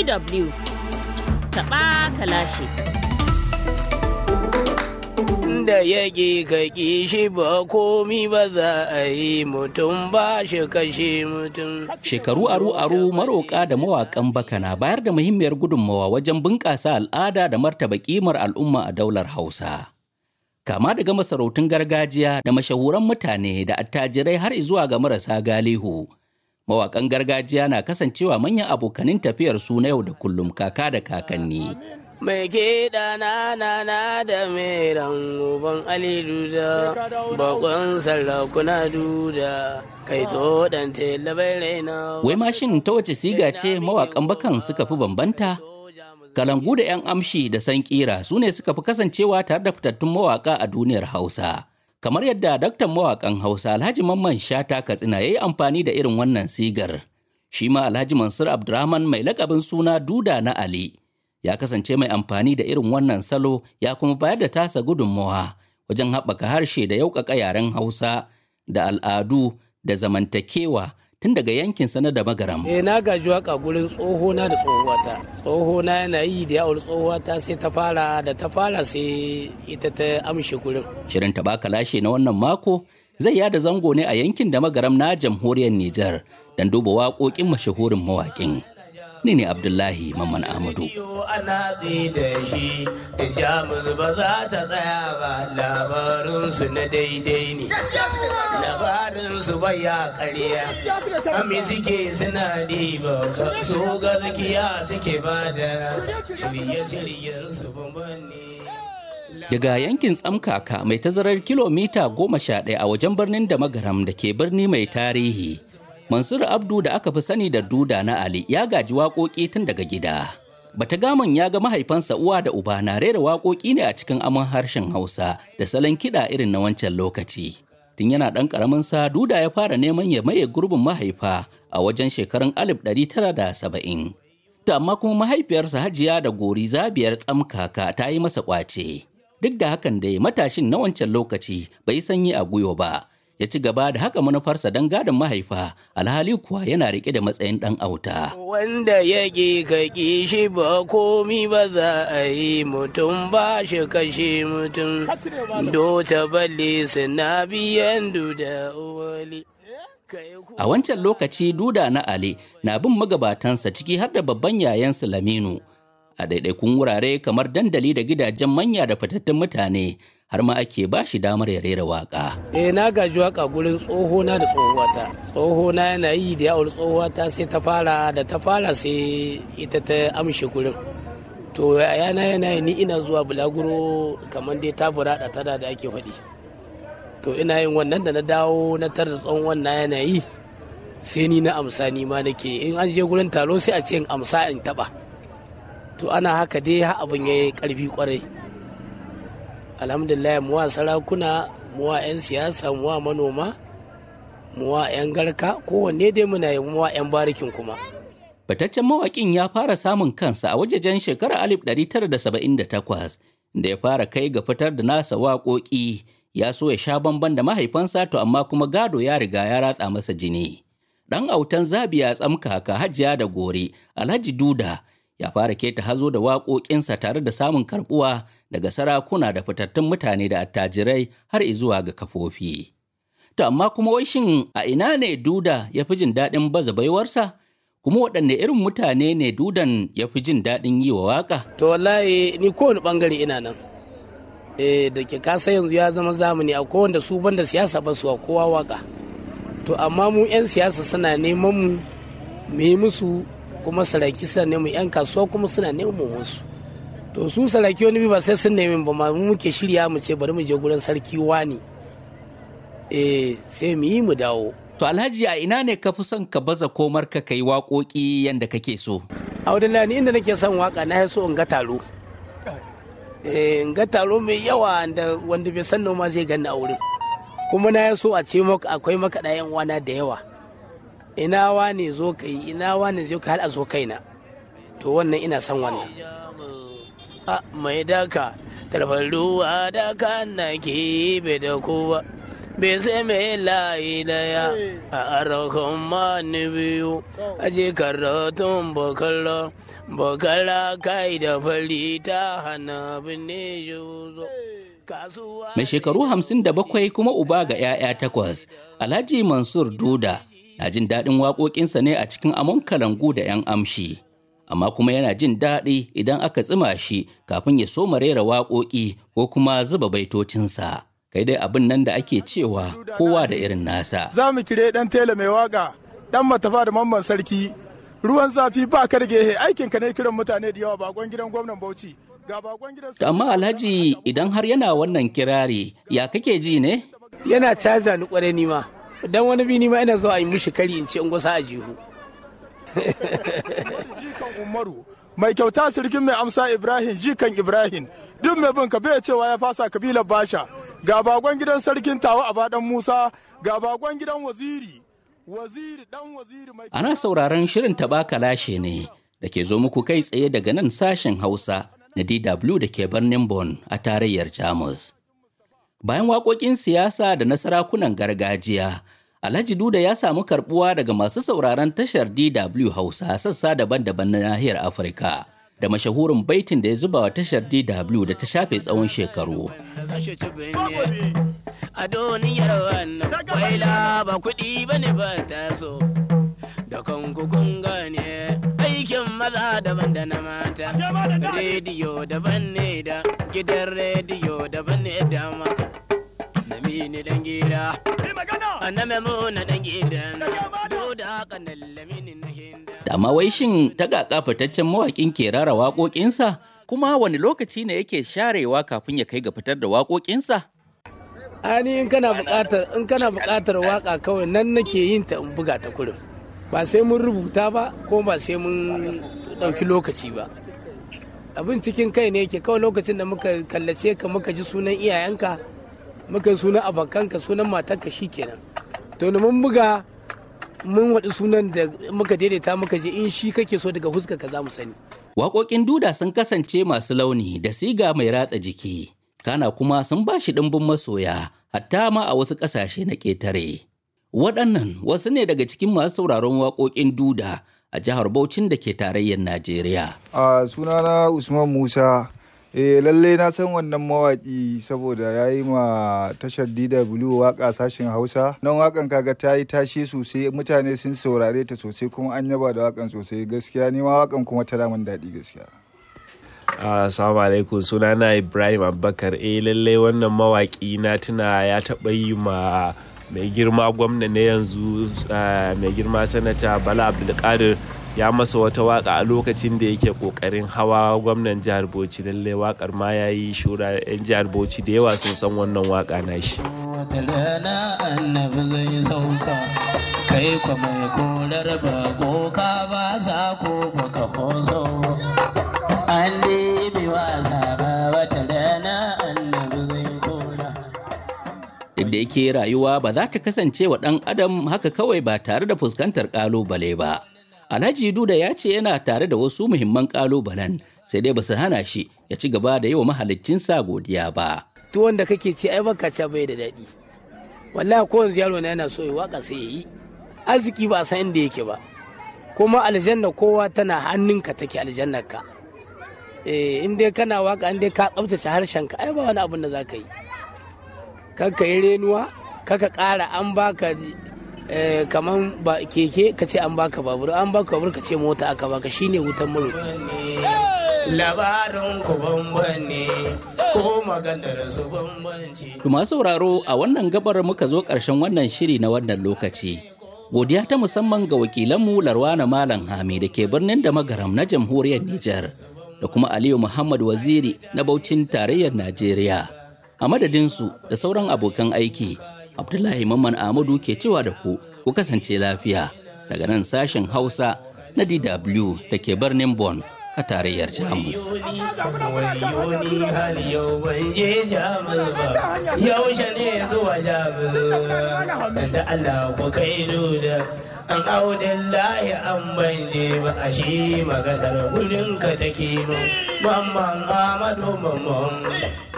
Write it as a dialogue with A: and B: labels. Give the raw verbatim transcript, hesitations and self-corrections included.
A: D W taɓa kalashi.
B: Da yake ka shi ba komi ba za a yi mutum ba shi kashe mutum.
C: Shekaru aru-aru maroƙa da mawaƙan baka na bayar da muhimmiyar gudunmawa wajen bunƙasa al'ada da martaba ƙimar al'umma a daular Hausa. Kama daga masarautun gargajiya da mashahuran mutane da attajirai har zuwa ga marasa galihu. Mawaƙan gargajiya na kasancewa manyan abokanin tafiyar su na yau da kullum kaka da kakanni.
B: Mai kiɗa na na na da meran uban Ali Duda, bakon sarakuna Duda, kai to ɗan telabai raina.
C: Wai mashin ta wace siga ce mawaƙan bakan suka fi bambanta? Kalangu da 'yan amshi da sankira su ne suka fi kasancewa tare da fitattun mawaƙa a duniyar Hausa. Kamar yadda daktan mawaƙan Hausa Alhaji Mamman Shata Katsina ya yi amfani da irin wannan sigar. Shi ma Alhaji Mansur Abdurrahman mai lakabin suna Duda na Ali. Ya kasance mai amfani da irin wannan salo ya kuma bayar da tasa gudunmawa wajen haɓaka harshe da yauƙaƙa yaren Hausa da al'adu da zamantakewa tun daga yankin sana da magaram.
B: Eh na gaji waka gurin tsohona da tsohuwata. Tsohona yana yi da yawon tsohuwata sai ta fara da ta fara sai ita ta amshe gurin.
C: Shirin taɓa kalashe na wannan mako zai yada zango ne a yankin da magaram na jamhuriyar Nijar don duba waƙoƙin mashahurin mawaƙin. Ni ne Abdullahi Mamman Ahmadu.
B: Ana da shi, Jamus ba za ta tsaya ba, labarinsu na daidai ne. Labarinsu ba ya ƙarya, ami suke suna diba, su gaskiya suke ba da shirye-shiryensu bambam ne.
C: Daga yankin Tsamkaka mai tazarar kilomita goma sha ɗaya a wajen birnin da magaram da ke birni mai tarihi. Mansur Abdu da aka fi sani da Duda na Ali ya gaji waƙoƙi tun daga gida. Bata gaman ya ga mahaifansa uwa da uba na rera waƙoƙi ne a cikin aman harshen Hausa da salon kiɗa irin na wancan lokaci. Tun yana ɗan ƙaramin sa Duda ya fara neman ya maye gurbin mahaifa a wajen shekarun alif ɗari tara da saba'in. To amma kuma mahaifiyarsa Hajiya da Gori Zabiyar Tsamkaka ta yi masa ƙwace. Duk da hakan dai matashin na wancan lokaci bai sanyi a gwiwa ba. Ya ci gaba da haka manufarsa don gadon mahaifa alhali kuwa yana riƙe da matsayin ɗan auta.
B: Wanda ya ƙi ka ƙi shi ba komi ba za a yi mutum ba shi kashe mutum. Dota balle suna biyan Duda wali.
C: A wancan lokaci Duda na Ali na bin magabatansa ciki har da babban yayansa Laminu. A ɗaiɗaikun wurare kamar dandali da gidajen manya da fitattun mutane har ma ake ba shi damar ya rera waka.
B: Eh na gaji waka gurin tsohona da tsohuwata. Tsohona yana yi da yawon tsohuwata sai ta fara da ta fara sai ita ta amshe gurin. To yana yana ni ina zuwa bulaguro kamar dai ta burada tada da ake faɗi. To ina yin wannan da na dawo na tar da tsawon wannan yana yi sai ni na amsa ni ma nake in an je gurin taro sai a ce in amsa in taɓa. To ana haka dai ha abin ya yi ƙarfi ƙwarai. Alhamdulillah muwa sarakuna, muwa 'yan siyasa, muwa manoma, muwa 'yan garka, kowanne dai muna yi muwa 'yan barikin kuma.
C: Fitaccen mawaƙin ya fara samun kansa a wajejen shekarar alif ɗari tara da saba'in da takwas, da ya fara kai ga fitar da nasa waƙoƙi ya so ya sha bamban da mahaifansa to amma kuma gado ya riga ya ratsa masa jini. Ɗan autan Zabiya Tsamkaka Hajiya da Gori, Alhaji Duda, ya fara keta hazo da waƙoƙinsa tare da samun karɓuwa daga sarakuna da fitattun mutane da attajirai har izuwa ga kafofi. To amma kuma wai shin a ina ne Duda ya fi jin daɗin baza baiwarsa? Kuma waɗanne irin mutane ne Dudan ya fi jin daɗin yi wa waƙa?
B: To wallahi ni kowane ɓangare ina nan. Eh da ke kasa yanzu ya zama zamani a kowanne su banda siyasa ba su wa kowa waƙa. To amma mu 'yan siyasa suna neman mu mu yi musu kuma saraki suna neman 'yan kasuwa kuma suna neman wasu. To su saraki wani ba sai sun nemi ba mu muke shirya mu ce bari mu je gurin sarki wani. Eh sai mu yi mu dawo.
C: To Alhaji a ina ne ka fi son ka baza komar ka kai waƙoƙi yanda kake so?
B: Abdullahi ni inda nake son waka na so in ga taro. Eh in ga taro mai yawa da wanda bai san noma zai ganni a wurin. Kuma na so a ce maka akwai makaɗa 'yan wana da yawa. Ina wane zo ka yi ina wane zo ka har a zo kaina to wannan ina son wannan a mai daka tarfar ruwa da kan na ke bai da kowa bai sai mai layi daya a arakon mani biyu aje karatun bakalla bakalla kai da fari ta hana binne juzo.
C: Mai shekaru hamsin da bakwai kuma uba ga 'ya'ya takwas, Alhaji Mansur Duda na jin daɗin waƙoƙinsa ne a cikin amon kalangu da 'yan amshi. Amma kuma yana jin daɗi idan aka tsima shi kafin ya soma rera waƙoƙi ko kuma zuba baitocinsa. Kai dai abin nan da ake cewa kowa da irin nasa.
D: Za mu kire ɗan tela mai waƙa, ɗan matafa da mamman sarki, ruwan zafi ba ka rage aikinka ne kiran mutane da yawa bakon gidan gwamnan Bauchi.
C: Amma Alhaji idan har yana wannan kirari ya kake ji ne?
B: Yana caza ni kwarai nima. Dan wani bi nima ina zuwa yi mushi kari in ce in gwasa a jihu.
D: Jikan Umaru mai kyauta sirkin mai amsa Ibrahim jikan Ibrahim duk mai bin ka bai cewa ya fasa kabilar Basha ga bakon gidan sarkin Tawa a badan Musa ga bakon gidan waziri waziri dan waziri mai.
C: Ana sauraron shirin Taɓa Kalashe ne da ke zo muku kai tsaye daga nan sashen Hausa na D W da ke birnin Bonn a tarayyar Jamus. Bayan waƙoƙin siyasa da na sarakunan gargajiya, Alhaji Duda ya samu karɓuwa daga masu sauraron tashar D W Hausa sassa daban-daban na nahiyar Afirka, da mashahurin baitin da ya zuba wa tashar D W da ta shafe tsawon shekaru.
B: A duniyar wannan kwaila ba kuɗi ba ne ba taso, da kanku kun gane. Aikin maza daban da na mata, rediyo daban ne da gidan rediyo daban ne da ma. Na mini dan gida, na memuna dan gidan, da haka na lamini na hinda.
C: Da ma wai shin ta ga fitaccen mawaƙin ke rara waƙoƙinsa, kuma wani lokaci ne yake sharewa kafin ya kai ga fitar da waƙoƙinsa?
B: Ani in kana buƙatar in kana buƙatar waƙa kawai nan nake yin ta in buga ta kurin. Ba sai mun rubuta ba ko ba sai mun ɗauki lokaci ba. Abin cikin kai ne yake kawai lokacin da muka kallace ka muka ji sunan iyayenka muka sunan abokanka sunan matarka shikenan. To da mun buga mun waɗi sunan da muka daidaita muka ji in shi kake so daga huska ka za mu sani.
C: Waƙoƙin Duda sun kasance masu launi da siga mai ratsa jiki. Kana kuma sun ba shi ɗimbin masoya hatta ma a wasu ƙasashe na ƙetare. Waɗannan wasu ne daga cikin masu sauraron waƙoƙin Duda a jihar Bauchin da ke tarayyar Najeriya.
E: A sunana Usman Musa, eh lalle na san wannan mawaƙi saboda ya yi ma tashar D W waƙa sashen Hausa. Nan waƙan kaga ta yi tashe sosai, mutane sun saurare ta sosai kuma an yaba da waƙan sosai gaskiya, ni ma waƙan kuma ta damun daɗi gaskiya.
F: Assalamu alaikum, sunana Ibrahim Abubakar. Eh lalle wannan mawaƙi na tuna ya taɓa yi ma mai girma gwamna na yanzu mai girma sanata Bala Abdulkadir ya masa wata waka a lokacin da yake kokarin hawa gwamnan jihar Bauchi. Lallai wakar ma ya yi shura, yan jihar Bauchi da yawa sun san wannan waka na shi.
G: Wata rana annabi zai sauka kai kwa mai korar bako ka ba za ko baka hoso an bi wasa ba. Wata rana annabi zai kora.
C: Da yake rayuwa ba za ta kasance wa ɗan adam haka kawai ba tare da fuskantar ƙalubale ba. Alhaji Duda ya ce yana tare da wasu muhimman ƙalubalen, sai dai ba su hana shi ya ci gaba da yi wa mahaliccinsa godiya ba.
B: Tuwon da kake ci ai baka ca bai da daɗi. Wallahi ko yanzu yaro na yana so ya waka sai ya yi. Arziki ba a san inda yake ba. Kuma aljanna kowa tana hannunka take aljannarka. Eh in dai kana waka in dai ka tsaftace harshenka ai ba wani abin da za ka yi. Kaka yi renuwa, kaka ƙara an baka kaman ba keke ka ce an baka babur, an baka babur ka ce mota aka baka, shine wutan muro. Labarin ku bambane ko maganar su bambance.
C: Kuma sauraro a wannan gabar muka zo ƙarshen wannan shiri na wannan lokaci. Godiya ta musamman ga wakilanmu Larwana Malam Hami da ke birnin da Magaram na jamhuriyar Nijar da kuma Aliyu Muhammad Waziri na Bauchin tarayyar Najeriya. A madadinsu da sauran abokan aiki, Abdullahi Mamman Ahmadu ke cewa da ku, ku kasance lafiya daga nan sashen Hausa na D W da ke birnin Bonn a tarayyar Jamus.
B: Yaushe ne zuwa Jamus, da Allah ku kai da an audillahi an bayyane ba a shi maganar gurinka take mu, mamman Ahmadu mamman.